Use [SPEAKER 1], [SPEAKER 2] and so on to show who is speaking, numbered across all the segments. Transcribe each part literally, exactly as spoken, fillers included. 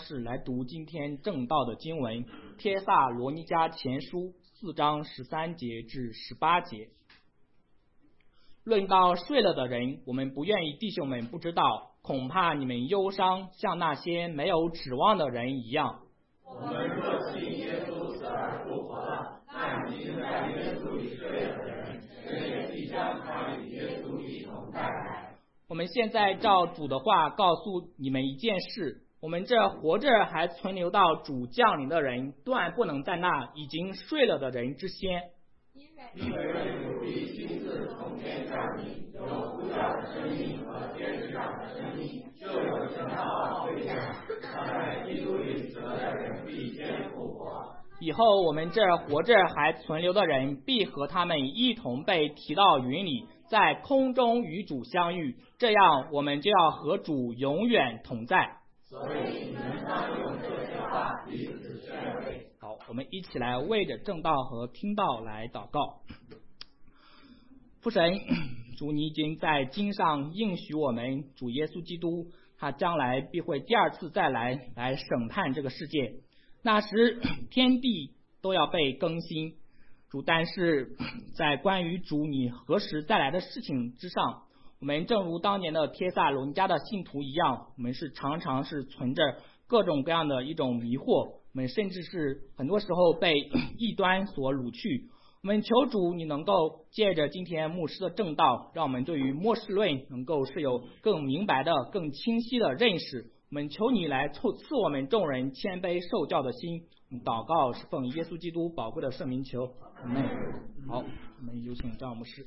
[SPEAKER 1] 式来读今天正道的经文，帖撒罗尼迦前书四章十三节至十八节。论到睡了的人，我们不愿意弟兄们不知道，恐怕你们忧伤，像那些没有指望的人一样。
[SPEAKER 2] 我们若信耶稣死而复活了，那已经在耶稣里睡了的人，神也必将他与耶稣一同带来。
[SPEAKER 1] 我们现在照主的话告诉你们一件事，我们这活着还存留到主降临的人，断不能在那已经睡了的人之先。
[SPEAKER 2] 因为主必亲自从天降临，有呼叫的声音和天使长的声音，就有神的号吹响，他在基督里死了的人必先复活。
[SPEAKER 1] 以后我们这活着还存留的人，必和他们一同被提到云里，在空中与主相遇，这样我们就要和主永远同在。
[SPEAKER 2] 所以你们当用这些话彼此劝慰。
[SPEAKER 1] 好，我们一起来为着正道和听道来祷告。父神，主你已经在经上应许我们，主耶稣基督他将来必会第二次再来来审判这个世界，那时天地都要被更新。主，但是在关于主你何时再来的事情之上，我们正如当年的帖撒罗尼迦的信徒一样，我们是常常是存着各种各样的一种迷惑，我们甚至是很多时候被异端所掳去。我们求主你能够借着今天牧师的正道，让我们对于末世论能够是有更明白的更清晰的认识。我们求你来赐我们众人谦卑受教的心。祷告是奉耶稣基督宝贵的圣名求，阿们。好，我们有请张牧师。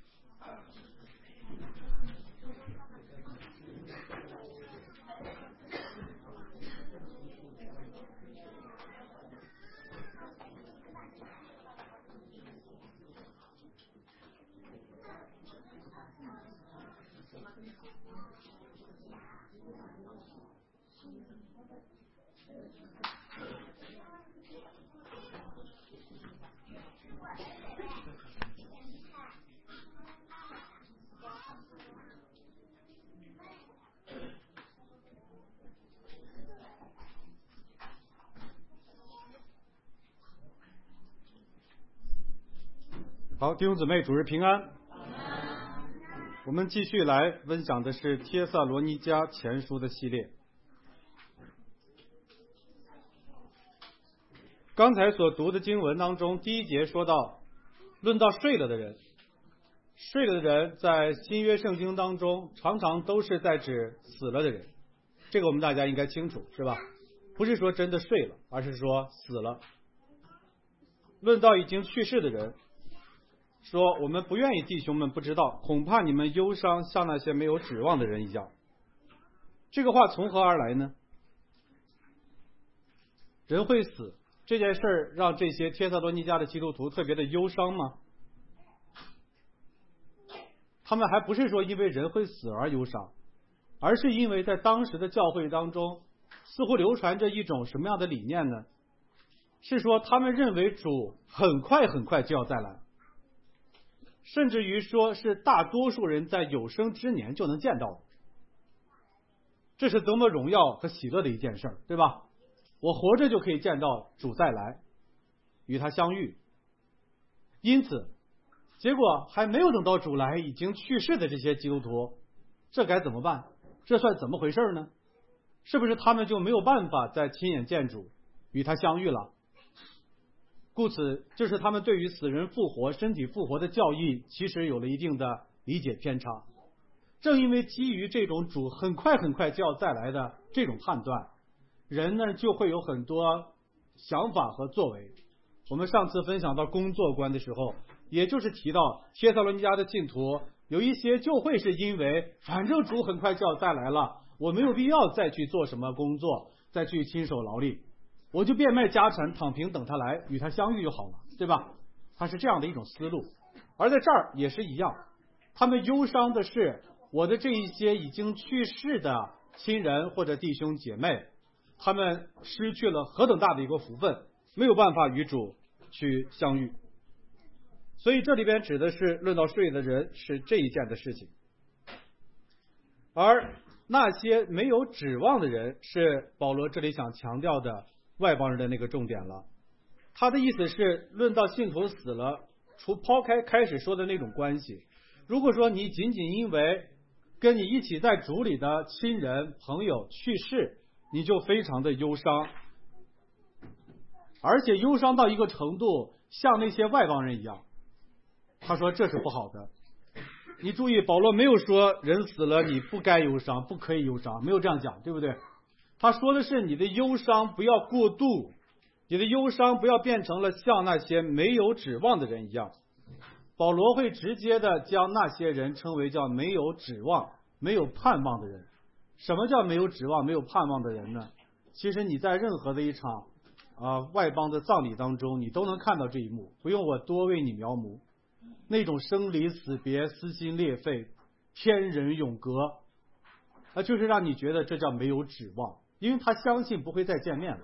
[SPEAKER 3] 好，弟兄姊妹，主日平安。我们继续来分享的是帖撒罗尼迦前书的系列。刚才所读的经文当中，第一节说到，论到睡了的人，睡了的人在新约圣经当中常常都是在指死了的人，这个我们大家应该清楚，是吧？不是说真的睡了，而是说死了。论到已经去世的人，说我们不愿意弟兄们不知道，恐怕你们忧伤，像那些没有指望的人一样。这个话从何而来呢？人会死这件事儿让这些帖撒罗尼迦的基督徒特别的忧伤吗？他们还不是说因为人会死而忧伤，而是因为在当时的教会当中似乎流传着一种什么样的理念呢？是说他们认为主很快很快就要再来，甚至于说是大多数人在有生之年就能见到的。这是多么荣耀和喜乐的一件事，对吧？我活着就可以见到主再来，与他相遇。因此结果还没有等到主来，已经去世的这些基督徒，这该怎么办？这算怎么回事呢？是不是他们就没有办法再亲眼见主，与他相遇了？故此就是他们对于死人复活、身体复活的教义其实有了一定的理解偏差。正因为基于这种主很快很快就要再来的这种判断，人呢就会有很多想法和作为。我们上次分享到工作观的时候，也就是提到帖撒罗尼迦的信徒有一些就会是因为反正主很快就要再来了，我没有必要再去做什么工作，再去亲手劳力，我就变卖家产躺平等他来，与他相遇就好了，对吧？他是这样的一种思路。而在这儿也是一样，他们忧伤的是我的这一些已经去世的亲人或者弟兄姐妹，他们失去了何等大的一个福分，没有办法与主去相遇。所以这里边指的是论到睡的人是这一件的事情。而那些没有指望的人，是保罗这里想强调的外邦人的那个重点了。他的意思是，论到信徒死了，除抛开开始说的那种关系，如果说你仅仅因为跟你一起在主里的亲人朋友去世，你就非常的忧伤，而且忧伤到一个程度像那些外邦人一样，他说这是不好的。你注意，保罗没有说人死了你不该忧伤，不可以忧伤，没有这样讲，对不对？他说的是你的忧伤不要过度，你的忧伤不要变成了像那些没有指望的人一样。保罗会直接的将那些人称为叫没有指望、没有盼望的人。什么叫没有指望、没有盼望的人呢？其实你在任何的一场啊、呃、外邦的葬礼当中，你都能看到这一幕，不用我多为你描摹。那种生离死别、撕心裂肺、天人永隔，那就是让你觉得这叫没有指望，因为他相信不会再见面了。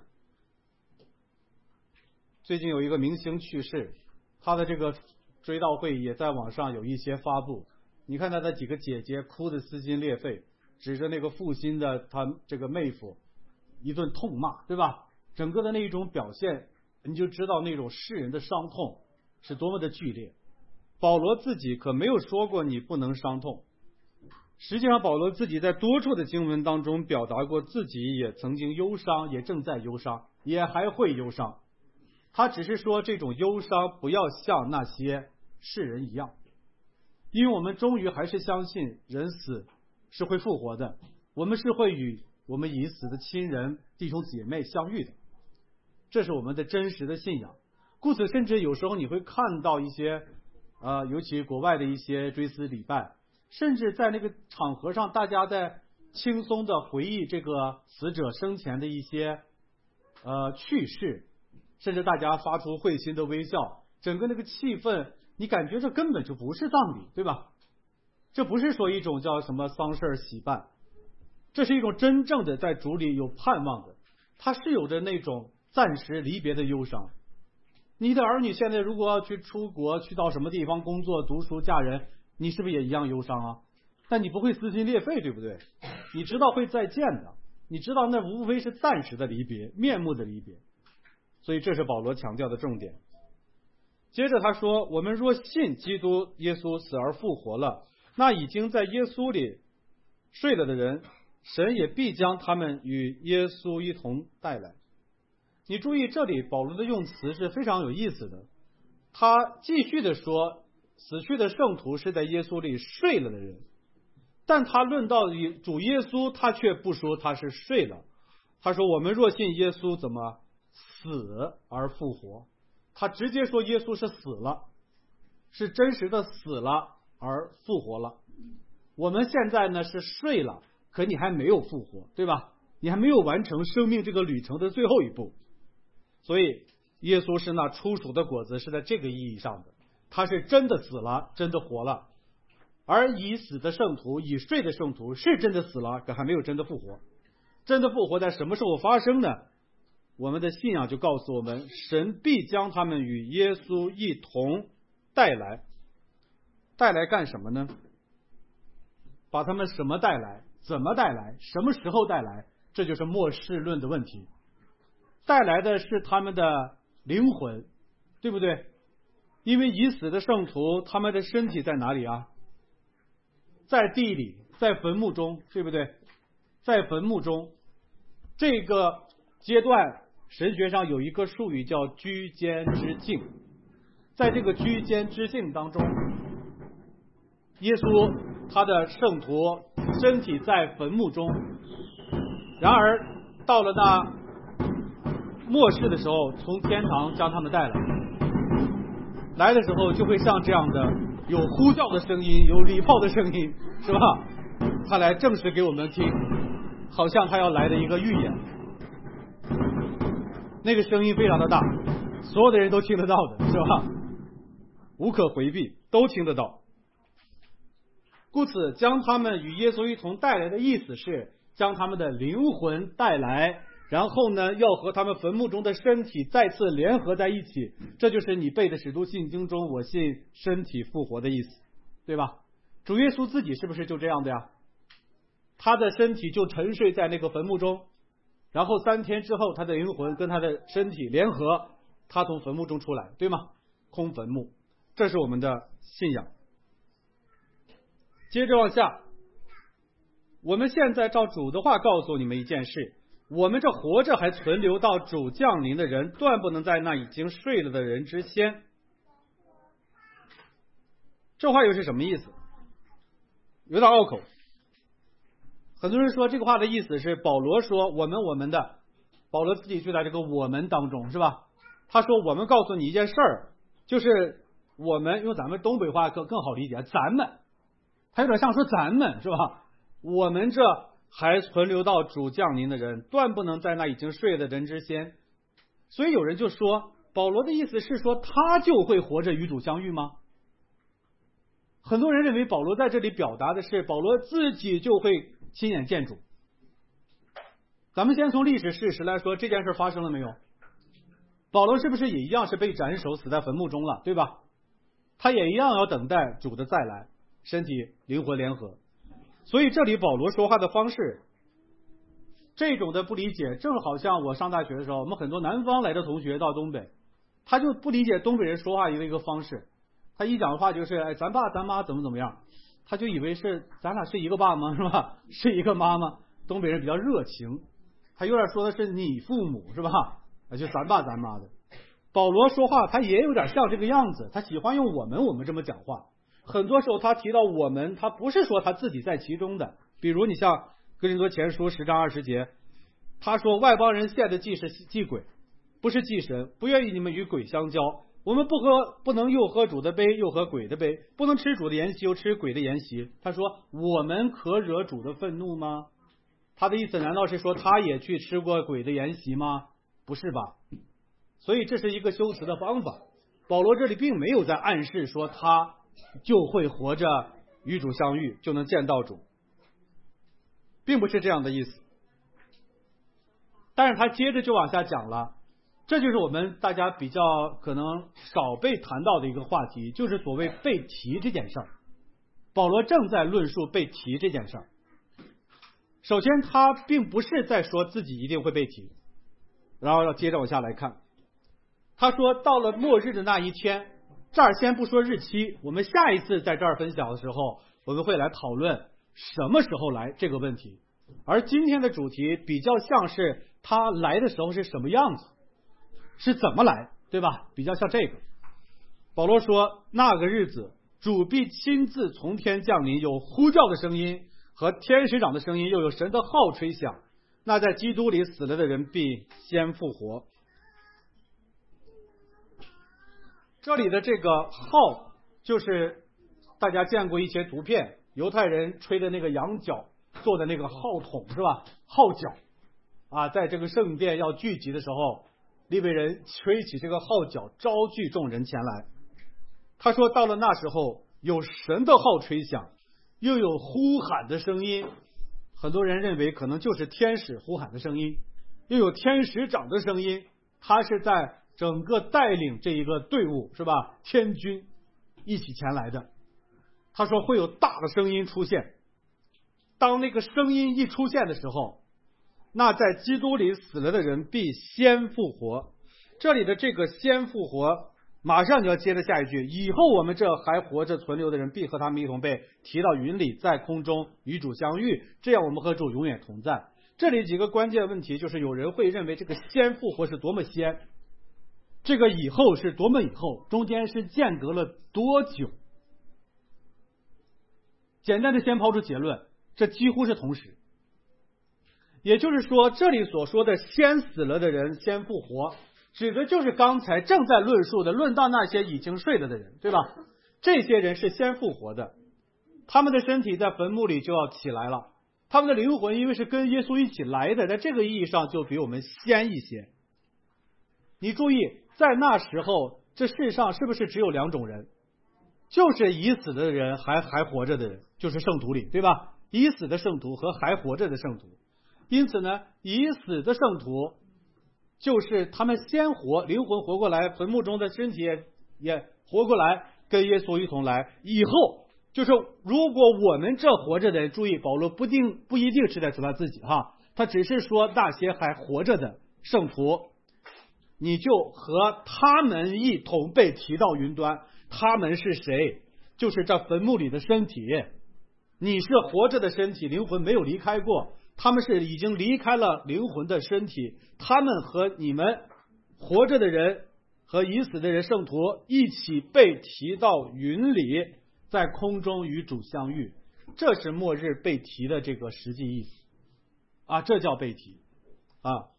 [SPEAKER 3] 最近有一个明星去世，他的这个追悼会也在网上有一些发布，你看他的几个姐姐哭得撕心裂肺，指着那个负心的他这个妹夫一顿痛骂，对吧？整个的那一种表现，你就知道那种世人的伤痛是多么的剧烈。保罗自己可没有说过你不能伤痛，实际上保罗自己在多处的经文当中表达过自己也曾经忧伤，也正在忧伤，也还会忧伤。他只是说这种忧伤不要像那些世人一样，因为我们终于还是相信人死是会复活的，我们是会与我们已死的亲人弟兄姐妹相遇的，这是我们的真实的信仰。故此甚至有时候你会看到一些呃，尤其国外的一些追思礼拜，甚至在那个场合上，大家在轻松的回忆这个死者生前的一些呃趣事，甚至大家发出会心的微笑，整个那个气氛，你感觉这根本就不是葬礼，对吧？这不是说一种叫什么丧事喜办，这是一种真正的在主里有盼望的，它是有着那种暂时离别的忧伤。你的儿女现在如果要去出国，去到什么地方工作、读书、嫁人，你是不是也一样忧伤啊？但你不会撕心裂肺，对不对？你知道会再见的，你知道那无非是暂时的离别，面目的离别。所以这是保罗强调的重点。接着他说，我们若信基督耶稣死而复活了，那已经在耶稣里睡了的人，神也必将他们与耶稣一同带来。你注意这里保罗的用词是非常有意思的，他继续的说死去的圣徒是在耶稣里睡了的人，但他论到主耶稣，他却不说他是睡了，他说我们若信耶稣怎么死而复活，他直接说耶稣是死了，是真实的死了而复活了。我们现在呢是睡了，可你还没有复活，对吧？你还没有完成生命这个旅程的最后一步。所以耶稣是那初熟的果子，是在这个意义上的，他是真的死了，真的活了。而已死的圣徒，已睡的圣徒是真的死了，可还没有真的复活。真的复活在什么时候发生呢？我们的信仰就告诉我们，神必将他们与耶稣一同带来。带来干什么呢？把他们什么带来？怎么带来？什么时候带来？这就是末世论的问题。带来的是他们的灵魂，对不对？因为已死的圣徒，他们的身体在哪里啊？在地里，在坟墓中，对不对？在坟墓中，这个阶段神学上有一个术语叫居间之境。在这个居间之境当中，耶稣他的圣徒身体在坟墓中，然而到了那末世的时候，从天堂将他们带来，来的时候就会像这样的有呼叫的声音，有礼炮的声音，是吧？他来正式给我们听，好像他要来的一个预演。那个声音非常的大，所有的人都听得到的，是吧？无可回避，都听得到。故此将他们与耶稣一同带来的意思是将他们的灵魂带来，然后呢要和他们坟墓中的身体再次联合在一起。这就是你背的使徒信经中我信身体复活的意思，对吧？主耶稣自己是不是就这样的呀？ 他的身体就沉睡在那个坟墓中，然后三天之后他的灵魂跟他的身体联合，他从坟墓中出来，对吗？空坟墓，这是我们的信仰。接着往下，我们现在照主的话告诉你们一件事，我们这活着还存留到主降临的人，断不能在那已经睡了的人之先。这话又是什么意思？有点拗口。很多人说这个话的意思是保罗说我们我们的，保罗自己就在这个我们当中，是吧？他说我们告诉你一件事儿，就是我们用咱们东北话更更好理解，咱们，他有点像说咱们，是吧？我们这还存留到主降临的人，断不能在那已经睡的人之先。所以有人就说保罗的意思是说他就会活着与主相遇吗？很多人认为保罗在这里表达的是保罗自己就会亲眼见主。咱们先从历史事实来说，这件事发生了没有？保罗是不是也一样是被斩首死在坟墓中了，对吧？他也一样要等待主的再来，身体灵魂联合。所以这里保罗说话的方式，这种的不理解，正好像我上大学的时候，我们很多南方来的同学到东北，他就不理解东北人说话的一个方式。他一讲的话就是哎，咱爸咱妈怎么怎么样，他就以为是咱俩是一个爸吗？是吧？是一个妈吗？东北人比较热情，他有点说的是你父母，是吧？就咱爸咱妈的。保罗说话他也有点像这个样子，他喜欢用我们我们这么讲话。很多时候他提到我们，他不是说他自己在其中的。比如你像哥林多前书十章二十节，他说外邦人献的祭是祭鬼，不是祭神，不愿意你们与鬼相交。我们不喝，不能又喝主的杯又喝鬼的杯，不能吃主的筵席又吃鬼的筵席。他说我们可惹主的愤怒吗？他的意思难道是说他也去吃过鬼的筵席吗？不是吧？所以这是一个修辞的方法。保罗这里并没有在暗示说他就会活着与主相遇，就能见到主，并不是这样的意思。但是他接着就往下讲了，这就是我们大家比较可能少被谈到的一个话题，就是所谓被提这件事儿。保罗正在论述被提这件事儿。首先他并不是在说自己一定会被提，然后要接着往下来看，他说到了末日的那一天，这儿先不说日期，我们下一次在这儿分享的时候，我们会来讨论什么时候来这个问题。而今天的主题比较像是他来的时候是什么样子，是怎么来，对吧？比较像这个。保罗说那个日子主必亲自从天降临，有呼叫的声音和天使长的声音，又有神的号吹响，那在基督里死了的人必先复活。这里的这个号就是大家见过一些图片，犹太人吹的那个羊角做的那个号筒，是吧？号角啊，在这个圣殿要聚集的时候，利未人吹起这个号角，招聚众人前来。他说到了那时候，有神的号吹响，又有呼喊的声音，很多人认为可能就是天使呼喊的声音，又有天使长的声音，他是在整个带领这一个队伍，是吧？天军一起前来的。他说会有大的声音出现，当那个声音一出现的时候，那在基督里死了的人必先复活。这里的这个先复活马上就要接着下一句，以后我们这还活着存留的人必和他们一同被提到云里，在空中与主相遇，这样我们和主永远同在。这里几个关键问题，就是有人会认为这个先复活是多么先，这个以后是多么以后，中间是间隔了多久。简单的先抛出结论，这几乎是同时。也就是说这里所说的先死了的人先复活，指的就是刚才正在论述的，论到那些已经睡了的人，对吧？这些人是先复活的，他们的身体在坟墓里就要起来了，他们的灵魂因为是跟耶稣一起来的，在这个意义上就比我们先一些。你注意，在那时候这世上是不是只有两种人？就是已死的人还还活着的人，就是圣徒里，对吧？已死的圣徒和还活着的圣徒。因此呢，已死的圣徒就是他们先活，灵魂活过来，坟墓中的身体也也活过来，跟耶稣一同来，以后就是如果我们这活着的人，注意保罗不定不一定是在说他自己哈，他只是说那些还活着的圣徒，你就和他们一同被提到云端。他们是谁？就是这坟墓里的身体。你是活着的身体，灵魂没有离开过，他们是已经离开了灵魂的身体，他们和你们活着的人和已死的人圣徒一起被提到云里，在空中与主相遇。这是末日被提的这个实际意思啊，这叫被提啊。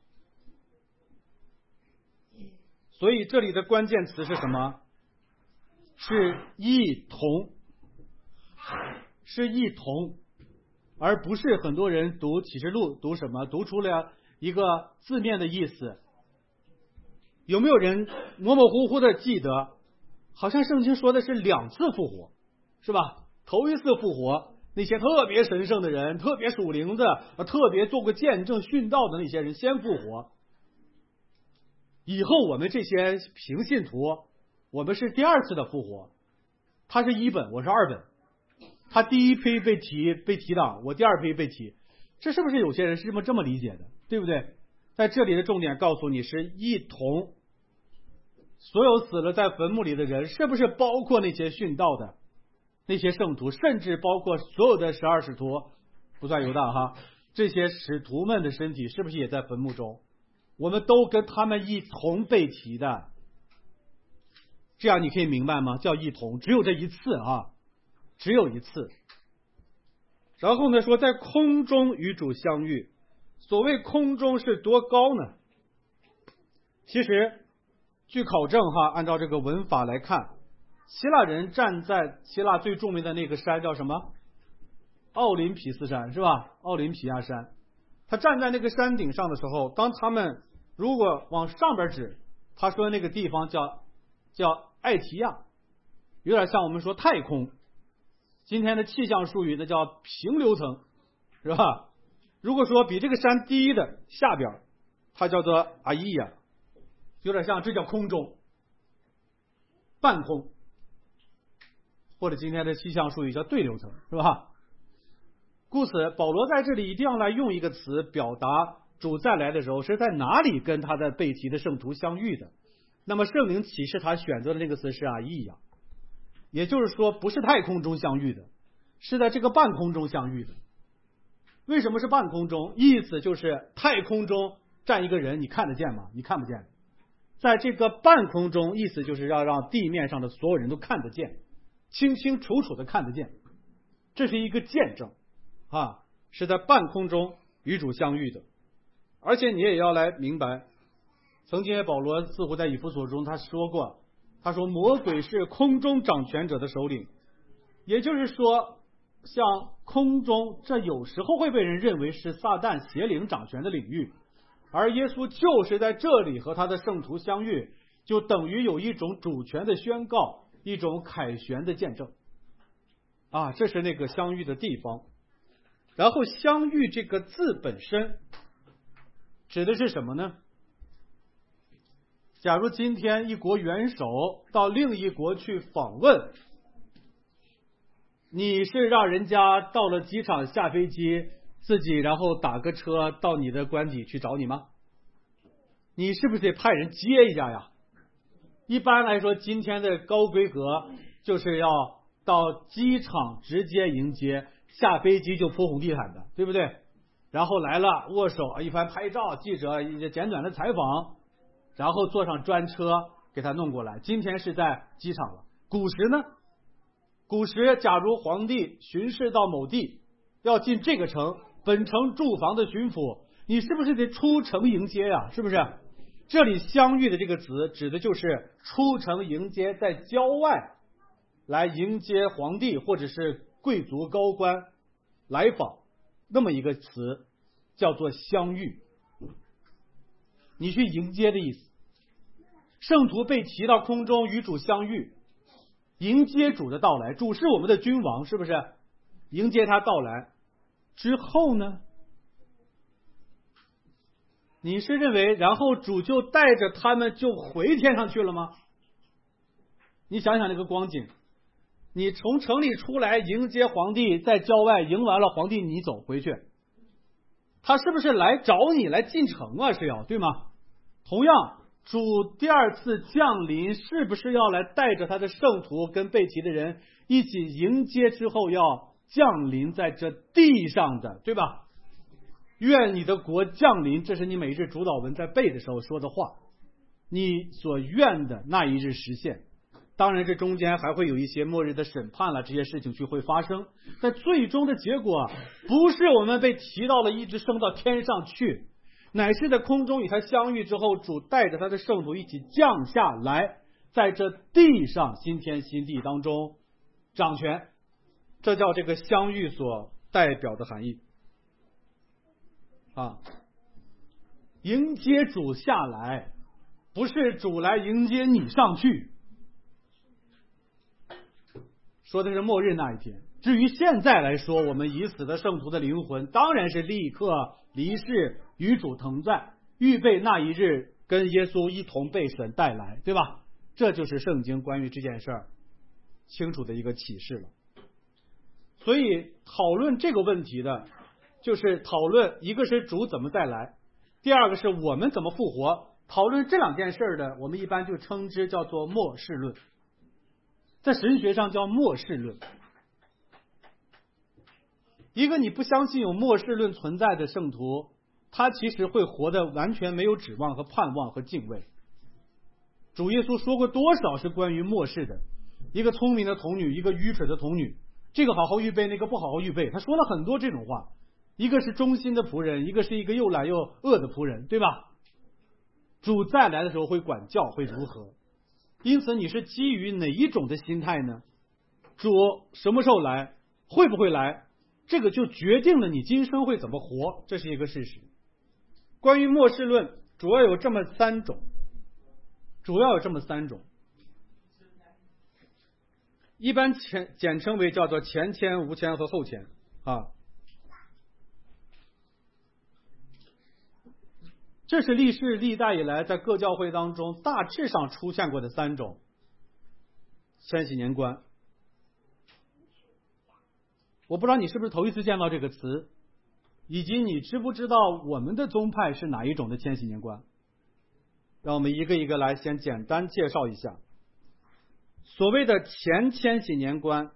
[SPEAKER 3] 所以这里的关键词是什么？是一同，是一同，而不是很多人读启示录读什么读出了一个字面的意思。有没有人模模糊糊的记得，好像圣经说的是两次复活，是吧？头一次复活，那些特别神圣的人，特别属灵的，特别做过见证殉道的那些人先复活，以后我们这些平信徒，我们是第二次的复活。他是一本，我是二本，他第一批被提被提到，我第二批被提，这是不是有些人是这么这么理解的，对不对？在这里的重点告诉你是一同，所有死了在坟墓里的人，是不是包括那些殉道的那些圣徒，甚至包括所有的十二使徒，不算犹大哈，这些使徒们的身体是不是也在坟墓中？我们都跟他们一同被提的，这样你可以明白吗？叫一同，只有这一次啊，只有一次。然后呢，说在空中与主相遇。所谓空中是多高呢？其实据考证哈，按照这个文法来看，希腊人站在希腊最著名的那个山叫什么？奥林匹斯山，是吧？奥林匹亚山。他站在那个山顶上的时候，当他们如果往上边指，他说那个地方叫叫艾提亚，有点像我们说太空。今天的气象术语呢叫平流层，是吧？如果说比这个山低的下边，它叫做阿伊亚，有点像，这叫空中、半空，或者今天的气象术语叫对流层，是吧？故此，保罗在这里一定要来用一个词表达主再来的时候是在哪里跟他的被提的圣徒相遇的。那么圣灵启示他选择的那个词是阿伊亚，也就是说不是太空中相遇的，是在这个半空中相遇的。为什么是半空中？意思就是太空中站一个人，你看得见吗？你看不见。在这个半空中，意思就是要让地面上的所有人都看得见，清清楚楚的看得见。这是一个见证啊，是在半空中与主相遇的。而且你也要来明白，曾经保罗似乎在以弗所中他说过，他说魔鬼是空中掌权者的首领，也就是说像空中，这有时候会被人认为是撒旦邪灵掌权的领域，而耶稣就是在这里和他的圣徒相遇，就等于有一种主权的宣告，一种凯旋的见证啊，这是那个相遇的地方。然后相遇这个字本身指的是什么呢？假如今天一国元首到另一国去访问，你是让人家到了机场下飞机，自己然后打个车到你的官邸去找你吗？你是不是得派人接一下呀？一般来说，今天的高规格就是要到机场直接迎接，下飞机就铺红地毯的，对不对？然后来了握手，一番拍照，记者简短的采访，然后坐上专车给他弄过来。今天是在机场了。古时呢？古时假如皇帝巡视到某地，要进这个城，本城驻防的巡抚，你是不是得出城迎接呀？是不是？这里相遇的这个词指的就是出城迎接，在郊外来迎接皇帝或者是贵族高官来访，那么一个词叫做相遇，你去迎接的意思。圣徒被提到空中与主相遇，迎接主的到来，主是我们的君王，是不是？迎接他到来之后呢，你是认为然后主就带着他们就回天上去了吗？你想想那个光景， 你从城里出来迎接皇帝，在郊外迎完了皇帝，你走回去，他是不是来找你来进城啊？是要，对吗？同样，主第二次降临，是不是要来带着他的圣徒跟被提的人一起迎接之后要降临在这地上的，对吧？愿你的国降临，这是你每日主导文在背的时候说的话，你所愿的那一日实现。当然这中间还会有一些末日的审判了，这些事情就会发生，但最终的结果不是我们被提到了一直升到天上去，乃是在空中与他相遇之后，主带着他的圣徒一起降下来，在这地上新天新地当中掌权，这叫这个相遇所代表的含义啊。迎接主下来，不是主来迎接你上去，说的是末日那一天。至于现在来说，我们已死的圣徒的灵魂当然是立刻离世与主同在，预备那一日跟耶稣一同被神带来，对吧？这就是圣经关于这件事儿清楚的一个启示了。所以讨论这个问题的就是讨论一个是主怎么再来，第二个是我们怎么复活。讨论这两件事的，我们一般就称之叫做末世论，在神学上叫末世论。一个你不相信有末世论存在的圣徒，他其实会活得完全没有指望和盼望和敬畏。主耶稣说过多少是关于末世的，一个聪明的童女，一个愚蠢的童女，这个好好预备，那个不好好预备，他说了很多这种话。一个是忠心的仆人，一个是一个又懒又恶的仆人，对吧？主再来的时候会管教，会如何？因此你是基于哪一种的心态呢？主什么时候来，会不会来，这个就决定了你今生会怎么活，这是一个事实。关于末世论主要有这么三种，主要有这么三种，一般简简称为叫做前谦、无谦和后谦啊。这是历世历代以来在各教会当中大致上出现过的三种千禧年观。我不知道你是不是头一次见到这个词，以及你知不知道我们的宗派是哪一种的千禧年观。让我们一个一个来先简单介绍一下。所谓的前千禧年观，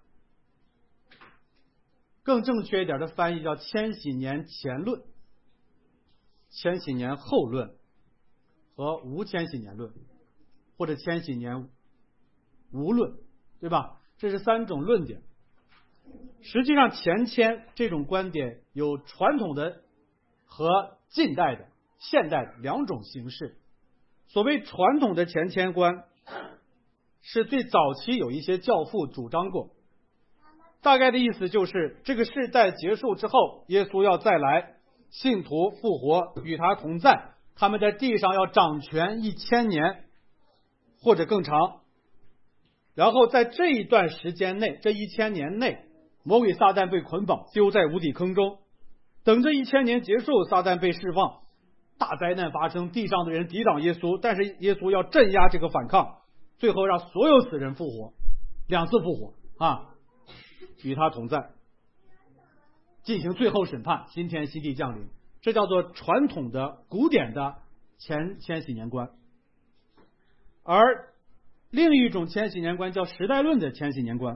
[SPEAKER 3] 更正确一点的翻译叫千禧年前论、千禧年后论和无千禧年论，或者千禧年无论，对吧？这是三种论点。实际上前千这种观点有传统的和近代的、现代的两种形式。所谓传统的前千观是最早期有一些教父主张过，大概的意思就是这个世代结束之后，耶稣要再来，信徒复活与他同在，他们在地上要掌权一千年或者更长，然后在这一段时间内，这一千年内，魔鬼撒旦被捆绑丢在无底坑中，等这一千年结束，撒旦被释放，大灾难发生，地上的人抵挡耶稣，但是耶稣要镇压这个反抗，最后让所有死人复活，两次复活啊，与他同在，进行最后审判，新天新地降临，这叫做传统的古典的前千禧年观。而另一种千禧年观叫时代论的千禧年观。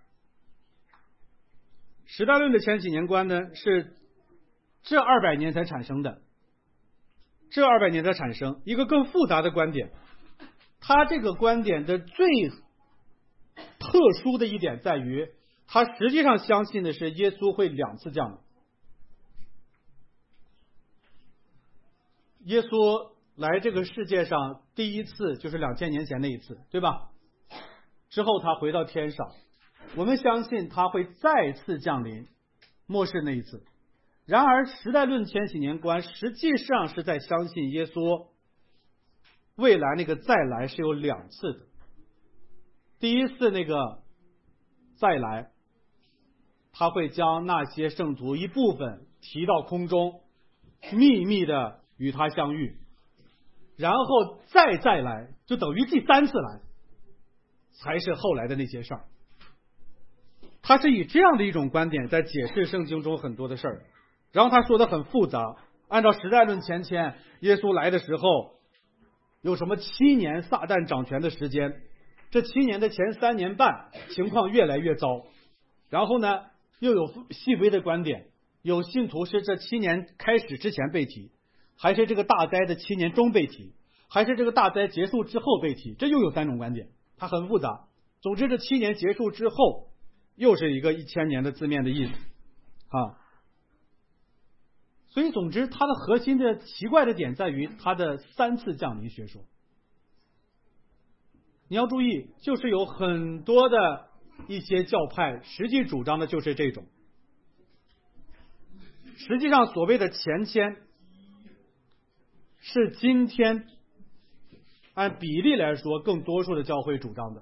[SPEAKER 3] 时代论的千禧年观呢，是这二百年才产生的，这二百年才产生一个更复杂的观点。它这个观点的最特殊的一点在于，它实际上相信的是耶稣会两次降临。耶稣来这个世界上第一次就是两千年前那一次，对吧？之后他回到天上，我们相信他会再次降临，末世那一次。然而时代论千禧年观实际上是在相信耶稣未来那个再来是有两次的。第一次那个再来，他会将那些圣徒一部分提到空中，秘密的与他相遇，然后再再来，就等于第三次来，才是后来的那些事儿。 他是以这样的一种观点在解释圣经中很多的事儿，然后他说的很复杂。按照时代论前签，耶稣来的时候有什么七年撒旦掌权的时间，这七年的前三年半情况越来越糟。然后呢，又有细微的观点，有信徒是这七年开始之前被提，还是这个大灾的七年中被提，还是这个大灾结束之后被提，这又有三种观点，它很复杂。总之这七年结束之后又是一个一千年的字面的意思啊。所以总之它的核心的奇怪的点在于它的三次降临学说。你要注意，就是有很多的一些教派实际主张的就是这种。实际上所谓的前签是今天按比例来说更多数的教会主张的，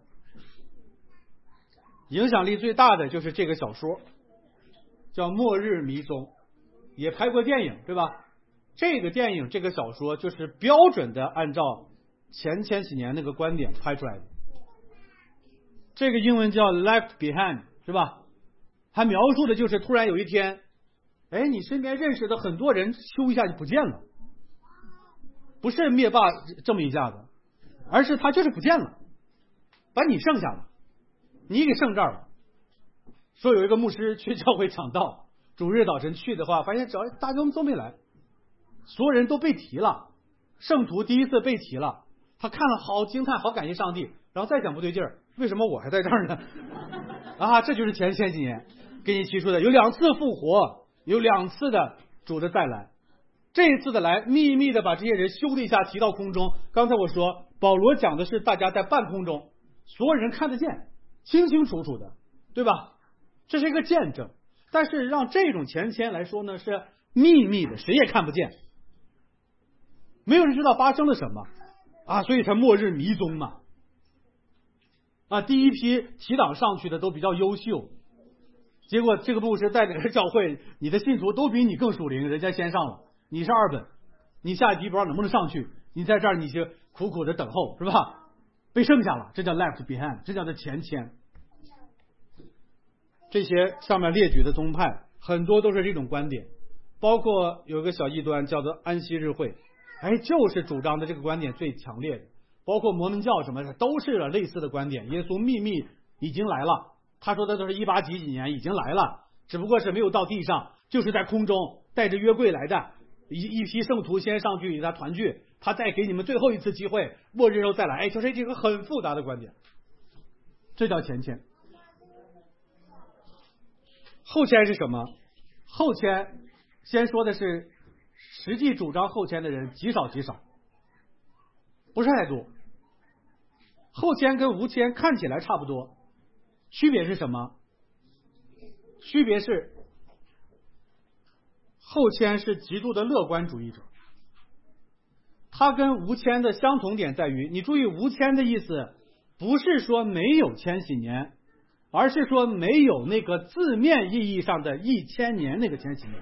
[SPEAKER 3] 影响力最大的就是这个小说叫《末日迷踪》，也拍过电影，对吧？这个电影这个小说就是标准的按照前千禧年那个观点拍出来的。这个英文叫 Left Behind， 是吧？它描述的就是突然有一天，哎，你身边认识的很多人咻一下就不见了，不是灭霸这么一下子，而是他就是不见了，把你剩下了，你给剩这儿了。说有一个牧师去教会讲道，主日早晨去的话，发现只要大家都没来，所有人都被提了，圣徒第一次被提了，他看了好惊叹，好感谢上帝，然后再想不对劲儿，为什么我还在这儿呢？啊，这就是前千几年给你提出的，有两次复活，有两次的主的再来。这一次的来，秘密的把这些人咻的一下提到空中。刚才我说保罗讲的是大家在半空中，所有人看得见，清清楚楚的，对吧？这是一个见证。但是让这种前千来说呢，是秘密的，谁也看不见，没有人知道发生了什么啊，所以才末日迷踪嘛。啊，第一批提档上去的都比较优秀，结果这个牧师带领着教会，你的信徒都比你更属灵，人家先上了，你是二本，你下一批不知道能不能上去，你在这儿你就苦苦的等候，是吧？被剩下了，这叫 left behind， 这叫做前千。这些上面列举的宗派很多都是这种观点，包括有一个小异端叫做安息日会，哎，就是主张的这个观点最强烈的。包括摩门教什么的都是类似的观点，耶稣秘密已经来了，他说的都是一八几几年已经来了，只不过是没有到地上，就是在空中带着约柜来的，一一批圣徒先上去与他团聚，他再给你们最后一次机会，末日后再来，哎，就是这个很复杂的观点，这叫前千。后千是什么？后千先说的是实际主张后千的人极少极少，不是太多。后千跟无千看起来差不多，区别是什么？区别是后千是极度的乐观主义者，他跟无千的相同点在于，你注意无千的意思不是说没有千禧年，而是说没有那个字面意义上的一千年那个千禧年。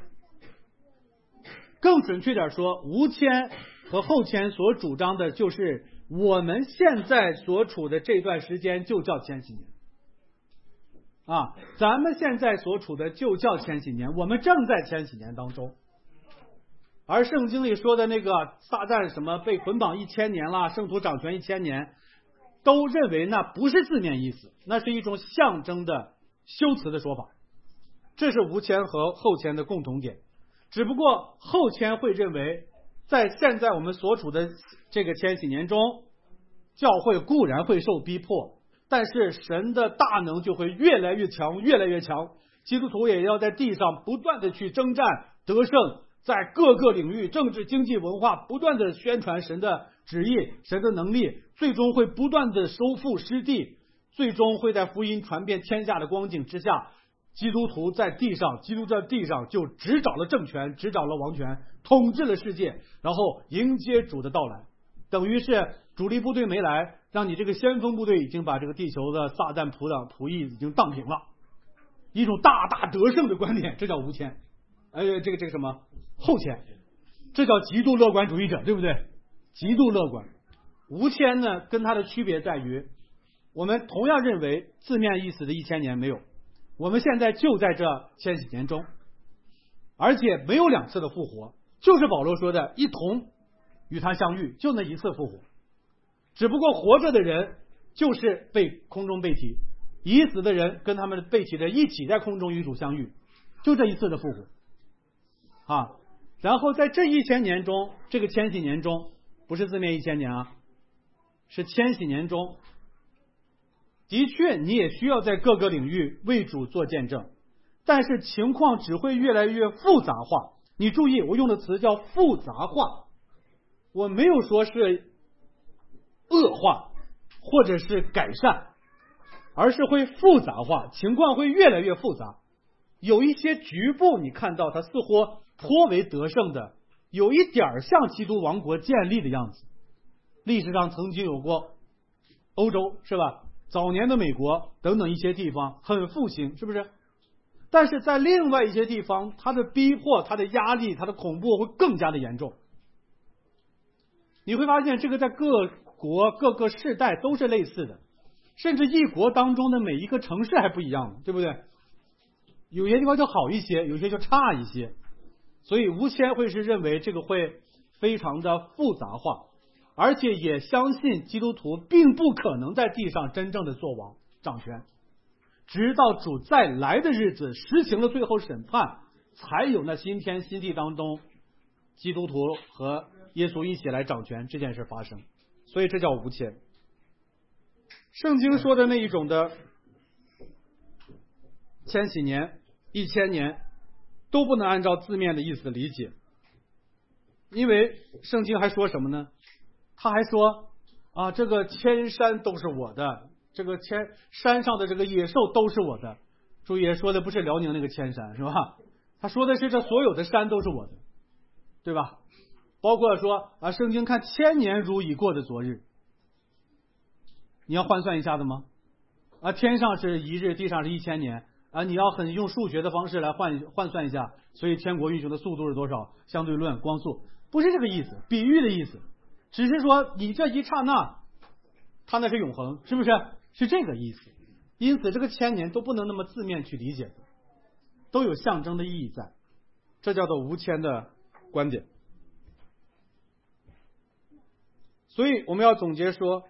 [SPEAKER 3] 更准确点说，无千和后千所主张的就是我们现在所处的这段时间就叫千禧年啊，咱们现在所处的就叫千禧年，我们正在千禧年当中。而圣经里说的那个撒旦什么被捆绑一千年了，圣徒掌权一千年，都认为那不是字面意思，那是一种象征的修辞的说法。这是无千和后千的共同点，只不过后千会认为在现在我们所处的这个千禧年中，教会固然会受逼迫，但是神的大能就会越来越强，越来越强。基督徒也要在地上不断的去征战得胜，在各个领域政治经济文化不断的宣传神的旨意，神的能力，最终会不断的收复失地，最终会在福音传遍天下的光景之下，基督徒在地上，基督在地上就执掌了政权，执掌了王权，统治了世界，然后迎接主的到来。等于是主力部队没来，让你这个先锋部队已经把这个地球的撒旦仆党仆役已经荡平了，一种大大得胜的观点，这叫无千。呃，这个这个什么后千，这叫极度乐观主义者，对不对？极度乐观。无千呢，跟它的区别在于，我们同样认为字面意思的一千年没有， 我们现在就在这千禧年中，而且没有两次的复活，就是保罗说的一同与他相遇，就那一次复活。只不过活着的人就是被空中被提，已死的人跟他们被提的一起在空中与主相遇，就这一次的复活啊。然后在这一千年中，这个千禧年中，不是字面一千年啊，是千禧年中，的确你也需要在各个领域为主做见证，但是情况只会越来越复杂化。你注意，我用的词叫复杂化，我没有说是恶化或者是改善，而是会复杂化，情况会越来越复杂。有一些局部你看到它似乎颇为得胜的，有一点像基督王国建立的样子。历史上曾经有过欧洲，是吧？早年的美国等等一些地方很复兴，是不是？但是在另外一些地方，它的逼迫、它的压力、它的恐怖会更加的严重。你会发现这个在各国各个世代都是类似的，甚至一国当中的每一个城市还不一样，对不对？有些地方就好一些，有些就差一些。所以吴谦会是认为这个会非常的复杂化，而且也相信基督徒并不可能在地上真正的做王掌权，直到主再来的日子实行了最后审判，才有那新天新地当中基督徒和耶稣一起来掌权这件事发生。所以这叫无谦。圣经说的那一种的千禧年、一千年都不能按照字面的意思理解，因为圣经还说什么呢？他还说啊，这个千山都是我的，这个千山上的这个野兽都是我的。注意，说的不是辽宁那个千山，是吧？他说的是这所有的山都是我的，对吧？包括说啊，圣经看千年如已过的昨日，你要换算一下的吗？啊，天上是一日，地上是一千年啊，你要很用数学的方式来换换算一下，所以天国运行的速度是多少？相对论光速，不是这个意思，比喻的意思，只是说你这一刹那，它那是永恒，是不是？是这个意思。因此，这个千年都不能那么字面去理解的，都有象征的意义在，这叫做无谦的观点。所以我们要总结说，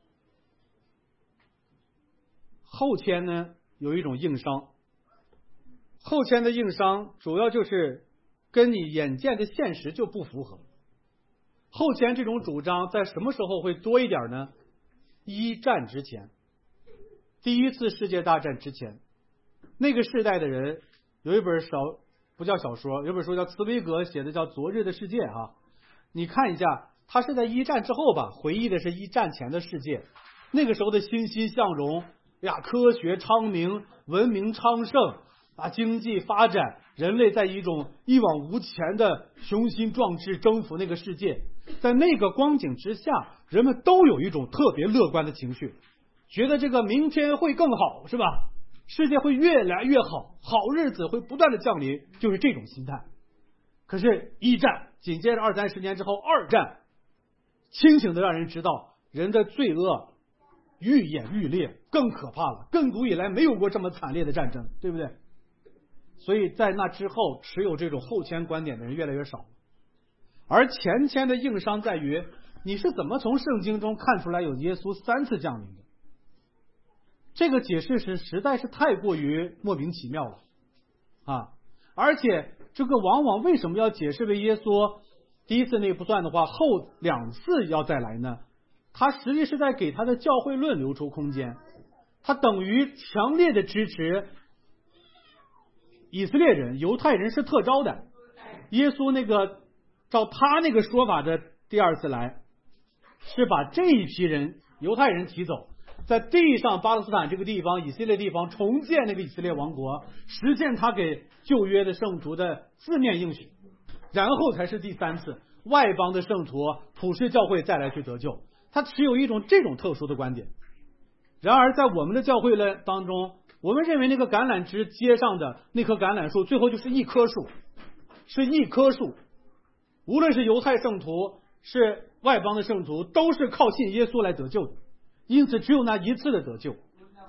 [SPEAKER 3] 后谦呢有一种硬伤，后谦的硬伤主要就是跟你眼见的现实就不符合。后谦这种主张在什么时候会多一点呢？一战之前，第一次世界大战之前，那个世代的人有一本小不叫小说，有本书叫茨威格写的叫《昨日的世界》啊，你看一下，他是在一战之后吧，回忆的是一战前的世界，那个时候的欣欣向荣呀，科学昌明，文明昌盛啊，经济发展，人类在一种一往无前的雄心壮志征服那个世界。在那个光景之下，人们都有一种特别乐观的情绪，觉得这个明天会更好，是吧？世界会越来越好，好日子会不断的降临，就是这种心态。可是，一战紧接着二三十年之后，二战清醒的让人知道，人的罪恶愈演愈烈，更可怕了，亘古以来没有过这么惨烈的战争，对不对？所以在那之后，持有这种后谦观点的人越来越少。而前谦的硬伤在于，你是怎么从圣经中看出来有耶稣三次降临的？这个解释是实在是太过于莫名其妙了啊！而且这个往往为什么要解释为耶稣第一次那不算的话，后两次要再来呢？他实际是在给他的教会论留出空间，他等于强烈的支持以色列人、犹太人是特招的。耶稣那个照他那个说法的第二次来，是把这一批人犹太人提走，在地上巴勒斯坦这个地方、以色列地方重建那个以色列王国，实现他给旧约的圣徒的字面应许，然后才是第三次外邦的圣徒普世教会再来去得救。他持有一种这种特殊的观点。然而在我们的教会呢当中，我们认为那个橄榄枝接上的那棵橄榄树最后就是一棵树，是一棵树，无论是犹太圣徒是外邦的圣徒，都是靠信耶稣来得救的，因此只有那一次的得救。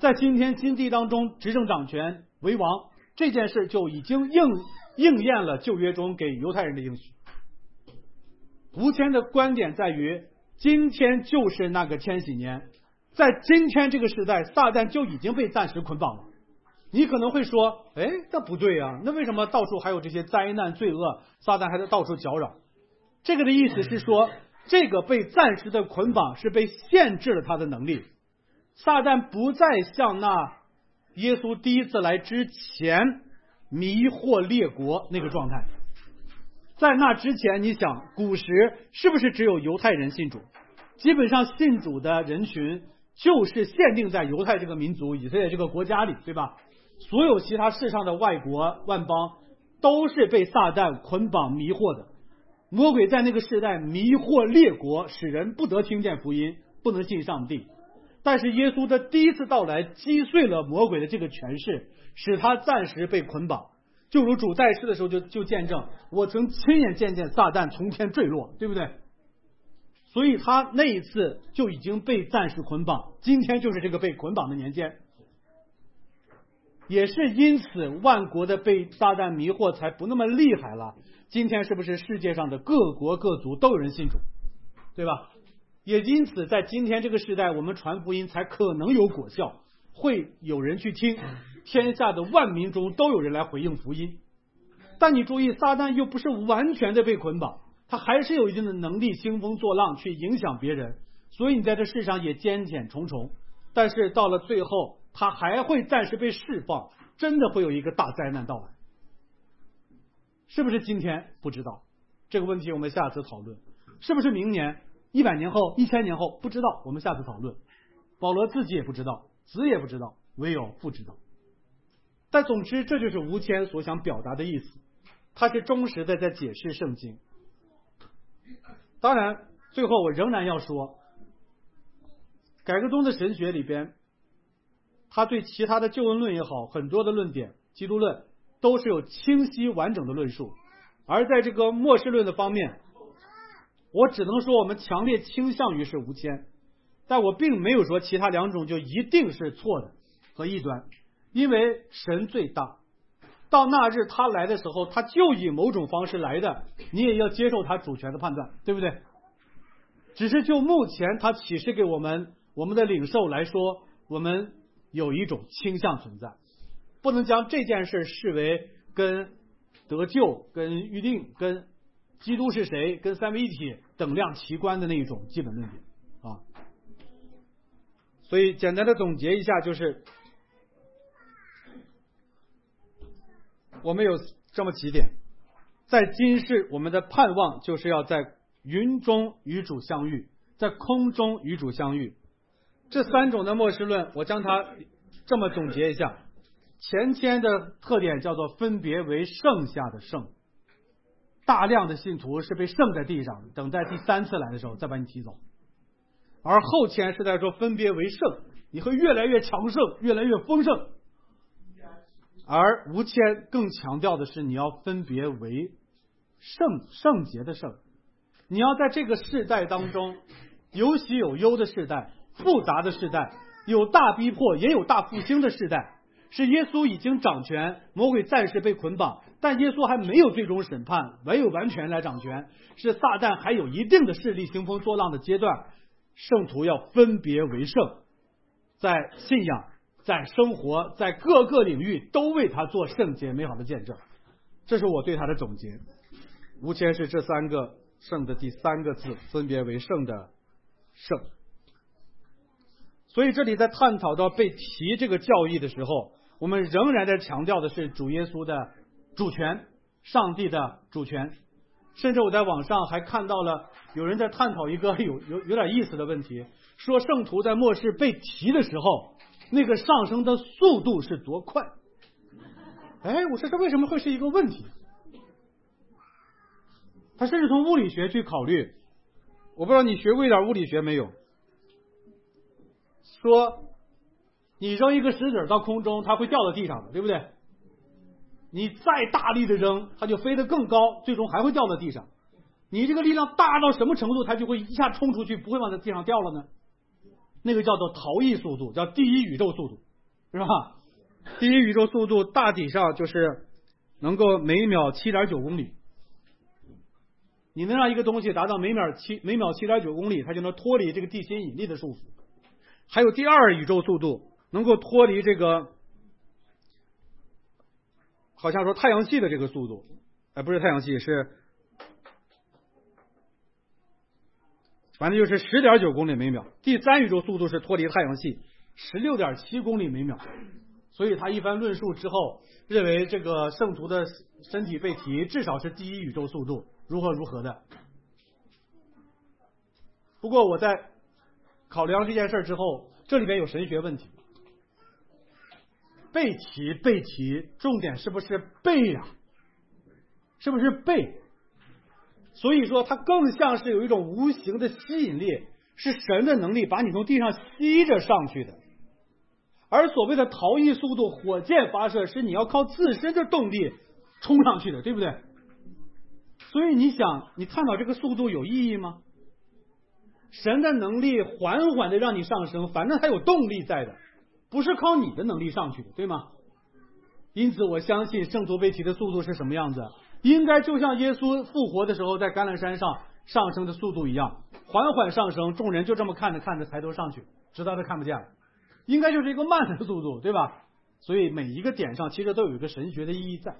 [SPEAKER 3] 在今天今地当中执政掌权为王，这件事就已经应应验了旧约中给犹太人的应许。无谦的观点在于，今天就是那个千禧年，在今天这个时代，撒旦就已经被暂时捆绑了。你可能会说，哎，那不对啊，那为什么到处还有这些灾难罪恶，撒旦还在到处搅扰？这个的意思是说，这个被暂时的捆绑是被限制了他的能力。撒旦不再像那耶稣第一次来之前迷惑列国那个状态。在那之前，你想古时是不是只有犹太人信主？基本上信主的人群就是限定在犹太这个民族以色列这个国家里，对吧？所有其他世上的外国万邦都是被撒旦捆绑迷惑的。魔鬼在那个时代迷惑列国，使人不得听见福音，不能信上帝。但是耶稣的第一次到来击碎了魔鬼的这个权势，使他暂时被捆绑。就如主在世的时候就就见证，我曾亲眼见见撒旦从天坠落，对不对？所以他那一次就已经被暂时捆绑，今天就是这个被捆绑的年间。也是因此万国的被撒旦迷惑才不那么厉害了。今天是不是世界上的各国各族都有人信主，对吧？也因此在今天这个时代，我们传福音才可能有果效，会有人去听，天下的万民中都有人来回应福音。但你注意，撒旦又不是完全的被捆绑，他还是有一定的能力兴风作浪去影响别人，所以你在这世上也艰险重重。但是到了最后，他还会暂时被释放，真的会有一个大灾难到来。是不是今天不知道，这个问题我们下次讨论。是不是明年、一百年后、一千年后不知道，我们下次讨论。保罗自己也不知道，子也不知道，唯有父知道。但总之，这就是吴谦所想表达的意思，他是忠实的在解释圣经。当然最后我仍然要说，改革宗的神学里边，他对其他的救恩论也好，很多的论点，基督论都是有清晰完整的论述。而在这个末世论的方面，我只能说我们强烈倾向于是无谦，但我并没有说其他两种就一定是错的和异端，因为神最大，到那日他来的时候，他就以某种方式来的，你也要接受他主权的判断，对不对？只是就目前他启示给我们我们的领受来说，我们有一种倾向存在，不能将这件事视为跟得救、跟预定、跟基督是谁、跟三位一体等量齐观的那一种基本论点啊。所以简单的总结一下，就是我们有这么几点：在今世，我们的盼望就是要在云中与主相遇，在空中与主相遇。这三种的末世论，我将它这么总结一下：前谦的特点叫做分别为剩下的剩，大量的信徒是被剩在地上，等待第三次来的时候再把你提走。而后谦是在说分别为剩，你会越来越强盛，越来越丰盛。而无谦更强调的是你要分别为圣，圣洁的圣。你要在这个世代当中，有喜有忧的世代，复杂的世代，有大逼迫也有大复兴的世代，是耶稣已经掌权，魔鬼暂时被捆绑，但耶稣还没有最终审判，唯有完全来掌权，是撒旦还有一定的势力兴风作浪的阶段。圣徒要分别为圣，在信仰、在生活、在各个领域都为他做圣洁美好的见证。这是我对他的总结。无谦是这三个圣的第三个字，分别为圣的圣。所以这里在探讨到被提这个教义的时候，我们仍然在强调的是主耶稣的主权，上帝的主权。甚至我在网上还看到了有人在探讨一个有有有点意思的问题，说圣徒在末世被提的时候，那个上升的速度是多快？哎，我说这为什么会是一个问题？他甚至从物理学去考虑，我不知道你学过一点物理学没有？说你扔一个石子到空中，它会掉到地上的，对不对？你再大力的扔，它就飞得更高，最终还会掉到地上。你这个力量大到什么程度，它就会一下冲出去，不会往在地上掉了呢？那个叫做逃逸速度，叫第一宇宙速度。 是吧？第一宇宙速度大体上就是能够每秒 七点九公里。你能让一个东西达到每秒七每秒 七点九公里，它就能脱离这个地心引力的束缚。还有第二宇宙速度，能够脱离这个好像说太阳系的这个速度，哎，不是太阳系，是反正就是 十点九公里每秒。第三宇宙速度是脱离太阳系 十六点七公里每秒。所以他一番论述之后，认为这个圣徒的身体被提至少是第一宇宙速度，如何如何的。不过我在考量这件事之后，这里边有神学问题。被提被提，重点是不是被呀、啊？是不是被？所以说它更像是有一种无形的吸引力，是神的能力把你从地上吸着上去的。而所谓的逃逸速度，火箭发射是你要靠自身的动力冲上去的，对不对？所以你想，你探讨这个速度有意义吗？神的能力缓缓的让你上升，反正它有动力在的，不是靠你的能力上去的，对吗？因此我相信圣徒被提的速度是什么样子，应该就像耶稣复活的时候在橄榄山上上升的速度一样，缓缓上升，众人就这么看着看着抬头上去，直到他看不见了。应该就是一个慢的速度，对吧？所以每一个点上其实都有一个神学的意义在。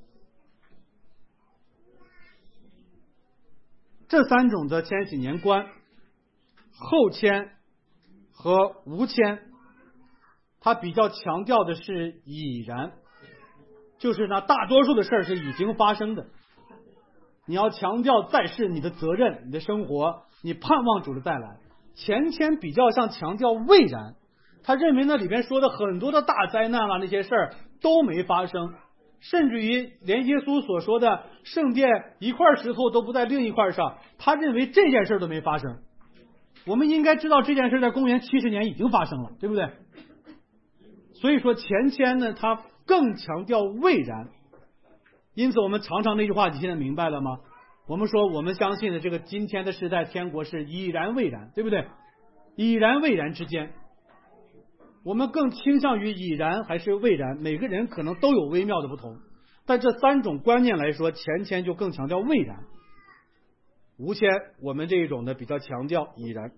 [SPEAKER 3] 这三种的千禧年观，后迁和无迁，它比较强调的是已然，就是呢大多数的事儿是已经发生的。你要强调在世你的责任、你的生活，你盼望主的再来。前迁比较像强调未然，他认为那里边说的很多的大灾难啊，那些事儿都没发生，甚至于连耶稣所说的圣殿一块石头都不在另一块上，他认为这件事都没发生。我们应该知道这件事在公元七十年已经发生了，对不对？所以说前迁呢，他更强调未然。因此我们常常那句话你现在明白了吗？我们说我们相信的这个今天的时代天国是已然未然，对不对？已然未然之间，我们更倾向于已然还是未然，每个人可能都有微妙的不同，但这三种观念来说，前迁就更强调未然，无迁我们这一种呢比较强调已然。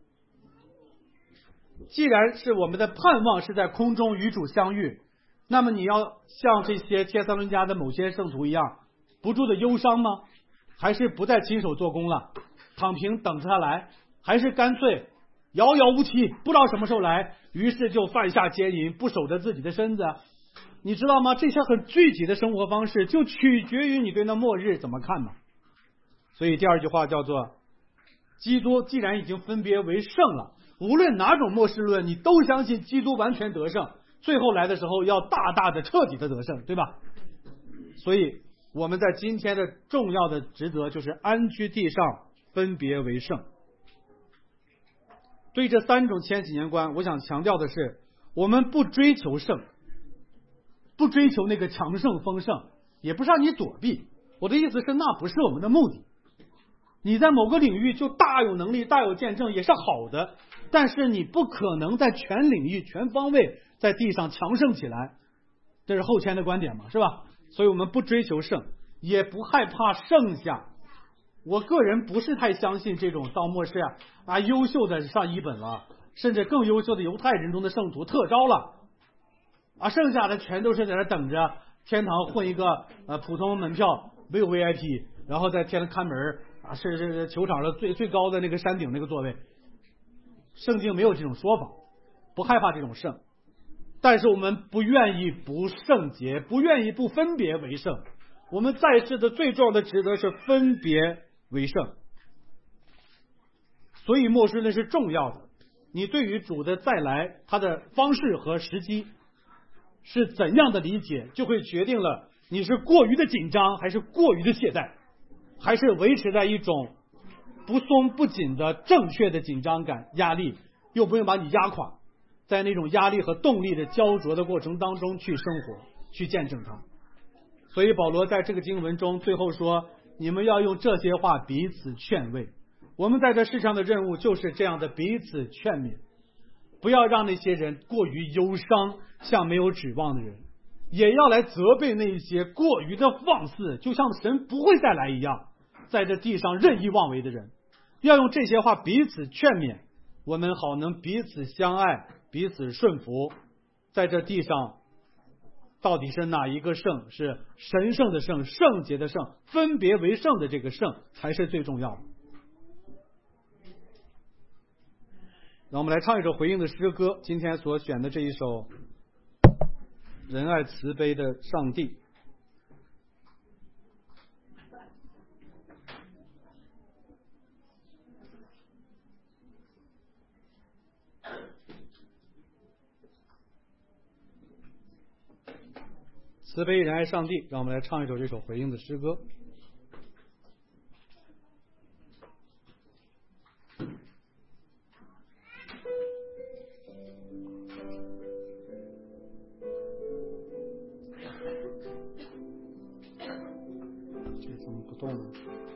[SPEAKER 3] 既然是我们的盼望是在空中与主相遇，那么你要像这些帖撒罗尼迦的某些圣徒一样不住的忧伤吗？还是不再亲手做工了，躺平等着他来，还是干脆遥遥无期，不知道什么时候来，于是就犯下奸淫，不守着自己的身子？你知道吗？这些很具体的生活方式就取决于你对那末日怎么看嘛。所以第二句话叫做基督既然已经分别为圣了，无论哪种末世论，你都相信基督完全得胜，最后来的时候要大大的彻底的得胜，对吧？所以我们在今天的重要的职责就是安居地上，分别为圣。对这三种千禧年观，我想强调的是，我们不追求圣，不追求那个强盛丰盛，也不是让你躲避。我的意思是，那不是我们的目的。你在某个领域就大有能力、大有见证也是好的，但是你不可能在全领域、全方位在地上强盛起来，这是后迁的观点嘛，是吧？所以我们不追求圣，也不害怕剩下。我个人不是太相信这种到末世啊啊优秀的上一本了，甚至更优秀的犹太人中的圣徒特招了啊，剩下的全都是在那等着天堂混一个呃普通门票，没有 V I P， 然后在天上看门啊，是是球场上最最高的那个山顶那个座位。圣经没有这种说法，不害怕这种圣，但是我们不愿意不圣洁，不愿意不分别为圣。我们在世的最重要的职责是分别为圣，所以末世论是重要的。你对于主的再来，他的方式和时机是怎样的理解，就会决定了你是过于的紧张，还是过于的懈怠，还是维持在一种不松不紧的正确的紧张感、压力，又不用把你压垮，在那种压力和动力的焦灼的过程当中去生活，去见证它。所以保罗在这个经文中最后说，你们要用这些话彼此劝慰。我们在这世上的任务就是这样的彼此劝勉。 不要让那些人过于忧伤，像没有指望的人，也要来责备那些过于的放肆，就像神不会再来一样，在这地上任意妄为的人。要用这些话彼此劝勉，我们好能彼此相爱，彼此顺服。在这地上到底是哪一个圣？是神圣的圣，圣洁的圣，分别为圣的这个圣才是最重要的。让我们来唱一首回应的诗歌，今天所选的这一首仁爱慈悲的上帝。慈悲仁爱上帝，让我们来唱一首这首回应的诗歌。这怎么不动了？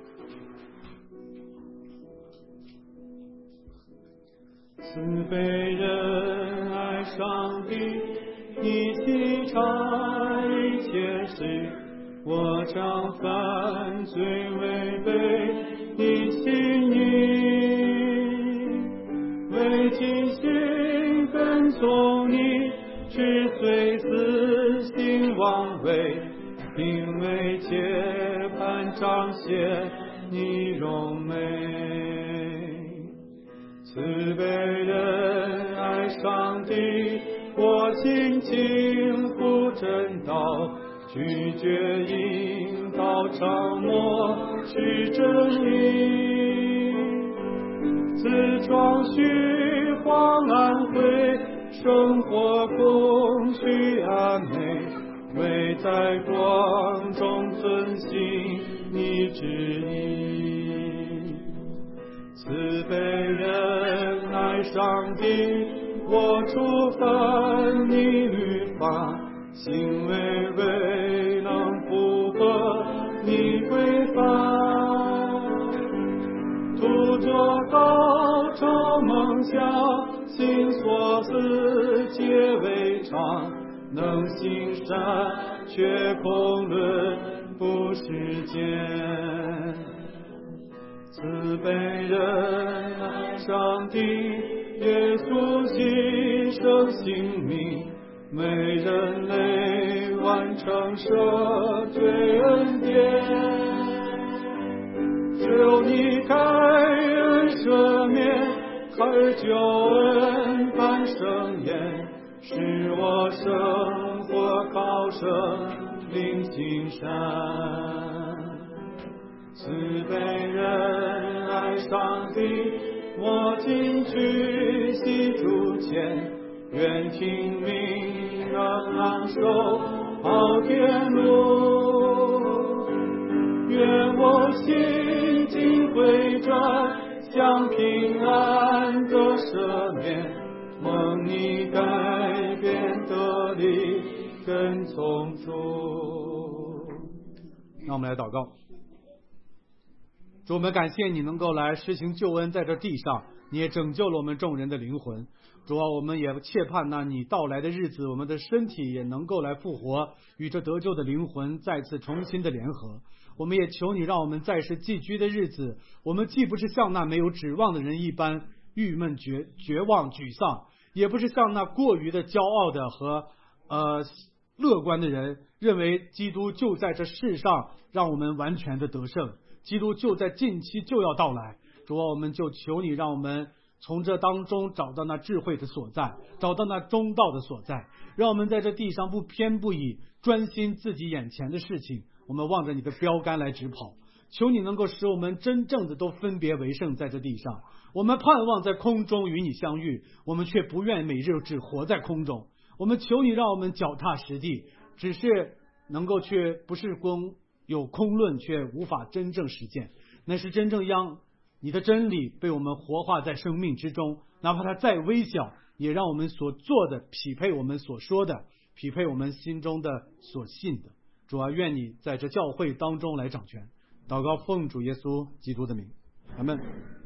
[SPEAKER 3] 慈悲仁爱上帝，你细察一切事，我将犯罪违背你心意，为尽心跟从你，只随私心妄为，并为切盼彰显你荣美。慈悲仁爱上帝，我心近乎真道，拒绝引导掌握是真理。自创虚晃安徽，生活空虚安美，唯在光中遵行你旨意。慈悲仁爱上帝，我触犯你律法，行为未能符合你规范，徒作高超梦想，心所思皆为常，能行善却空论不实践。慈悲仁爱上帝，耶稣牺牲性命，为人类完成赦罪恩典。只有你开恩赦免，而救恩般盛宴，使我生活靠生灵行善。慈悲仁爱上帝，我今去西主前，愿听命让昂首跑天路，愿我心境回转，向平安的赦免，蒙你改变得力，跟从主。让我们来祷告。主，我们感谢你能够来施行救恩，在这地上你也拯救了我们众人的灵魂。主啊，我们也切盼那你到来的日子，我们的身体也能够来复活，与这得救的灵魂再次重新的联合。我们也求你让我们在世寄居的日子，我们既不是像那没有指望的人一般郁闷绝绝望沮丧，也不是像那过于的骄傲的和呃乐观的人，认为基督就在这世上让我们完全的得胜，基督就在近期就要到来。主啊，我们就求你让我们从这当中找到那智慧的所在，找到那中道的所在，让我们在这地上不偏不倚，专心自己眼前的事情，我们望着你的标杆来直跑。求你能够使我们真正的都分别为圣，在这地上我们盼望在空中与你相遇，我们却不愿每日只活在空中。我们求你让我们脚踏实地，只是能够却不是光有空论，却无法真正实践，那是真正让你的真理被我们活化在生命之中，哪怕它再微小，也让我们所做的匹配我们所说的，匹配我们心中的所信的。主啊，愿你在这教会当中来掌权。祷告奉主耶稣基督的名，阿们。